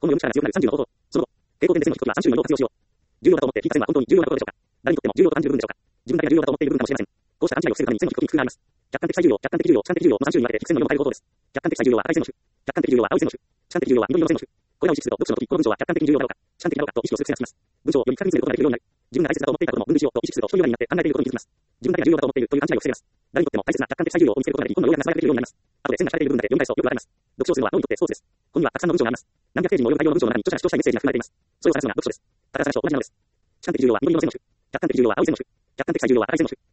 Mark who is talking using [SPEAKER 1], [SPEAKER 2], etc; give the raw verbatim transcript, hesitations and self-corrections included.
[SPEAKER 1] この読み方が強くなるさんじゅうの方法。その後、平行点で線の一つはさん種類の用法を活用しよう。重要だと思って引いた線は本当に重要なことでしょうか。誰にとっても重要と感じる部分でしょうか。自分だけが重要だと思っている部分かもしれません。こうした勘違いを防ぐために線の引く時に工夫があります。客観的最重要、客観的重要、主観的重要のさん種類に分けて引く線のよん対応法です。客観的最重要は赤い線の種。客観的重要は青い線の種。主観的重要は緑色の線の種。これらを意識すると、読書の時、この文章は客観的に重要だろうか、主観的だろうかと意識をする癖がつきます。文章をより確認することができるようになる。自分が大切だと思っていたことも分類しようと意識すると、一人よりになって考えていることに気づきます。自分だけが重要だと思っているという勘違いを防げます。誰にとっても大切な客観的最重要を見つけることができ、今の要約がつながれているようになります。後で線が引かれている部分だけ読み返すとよくわかります。読書をするのは脳にとってスポーツです。ここにはたくさんの文章があります。何百ページにも及ぶ大量の文章の中に著者が主張したいメッセージが含まれています。それを探すのが読書です。ただ最初同じなのです。主観的重要は緑色の線の種。客観的重要は青い線の種。客観的最重要は赤い線の種。